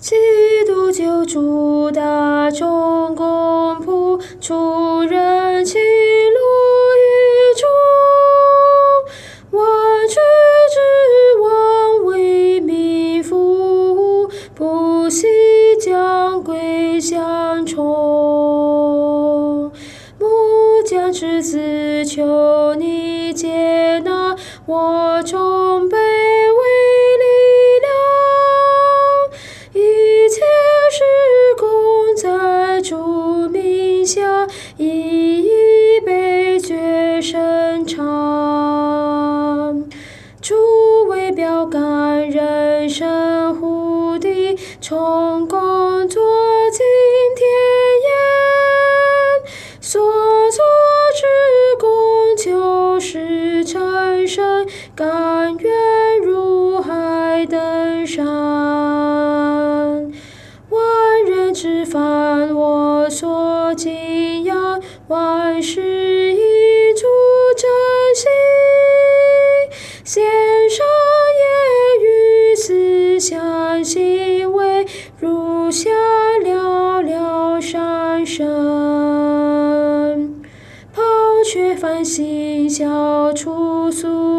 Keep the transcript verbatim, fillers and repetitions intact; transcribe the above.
基督救主大众共谱，出人情路于主，万军之王为民服务，不惜将归相冲。木匠之子，求你接纳我众卑微力量，一切事工在主名下，一一被决伸长。主为标杆，人生护地，充公作尽天言，所做之功就是成圣，甘愿入海登山。万人之凡，我所敬仰，万事以主真心，献上言语思想行为，如下寥寥山声。抛却凡心，消除俗